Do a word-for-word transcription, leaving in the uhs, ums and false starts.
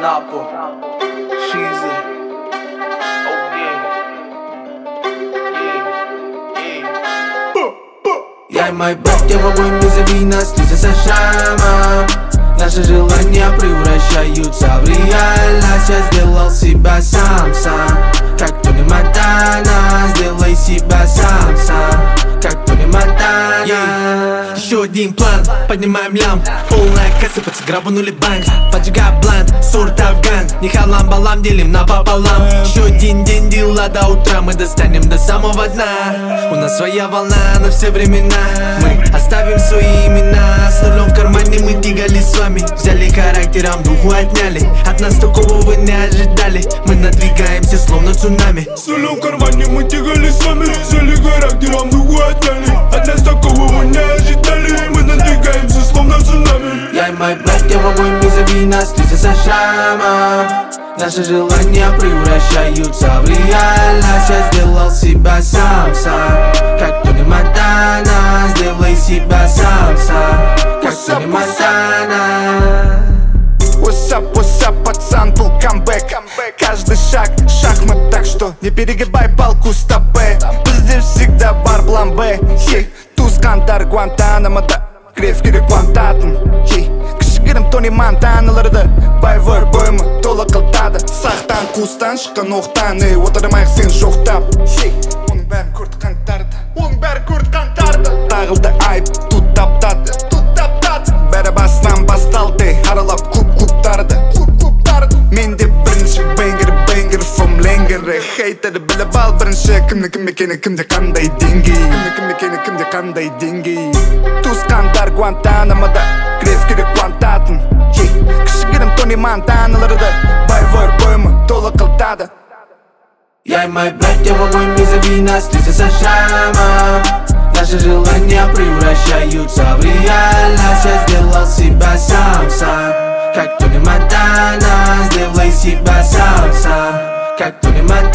Анапу, Шизы. Я и мои братья в огонь, не зови нас, ты за шрамом. Наши желания превращаются в реальность. Я сделал себя сам-сам, как Тони Монтана. Сделай себя сам-сам, как Тони Монтана. yeah. Еще один план, поднимаем лям. Полная касса, грабанули банк. Поджигай блант, сурт афган. Не халам-балам, делим напополам. Еще один день, дела до утра. Мы достанем до самого дна. У нас своя волна на все времена. Мы оставим свои имена. С нулем в кармане мы двигали с вами. Взяли характером, духу отняли. От нас такого вы не ожидали. Мы надвигаемся словно цунами. С нулем в кармане мы тягали с вами. Взяли характером, духу отняли. От нас такого вы не ожидали. Мы надвигаемся словно цунами. Я и мои братья в огонь, не зови нас, ты за шрамом. Наши желания превращаются в реальность. Я сделал себя сам-сам, как Тони Монтана. Сделай себя сам-сам, как Тони Монтана. What's up, what's up, пацан, был камбэк. Каждый шаг шахмат, так что не перегибай палку стопэ. Здесь всегда бар бламбэ. Хей, туз кандар Гуантанамода, Грефкири Гуантатын. Хей, кішігірім Тони Монтаналарды. Байвар боймы тола қылтады. Сақтан қустан шыққан оқтан. Ей, отырмайық сен жоқтап. Хей, оның бәрін көрді қаңтарды. Оның бәрін көрді қаңтарды. Тағылды айып, тут таптады. Тут таптады. Бәрі басынан басталды. Аралап клуб-клубтарды. Клуб-клубтарды. Менде бірінші бэнгер, бэнгер from лэнгері. Хейтері біліп ал бірінші. Кімді кім екені, кімде қандай деңгей. Кімді кім екені, кімде қандай деңгей. Туысқандар Гуантанамода, Грефкири Гуантатын. Кішігірім Тони Монтаналарды. Байвар боймы тола қылтады. Я и мои братья в огонь, не зови нас, ты за шрамом. Наши желания превращаются в реальность. Я сделал себя сам-сам, как Тони Монтана. Сделай себя сам-сам, как Тони Монтана.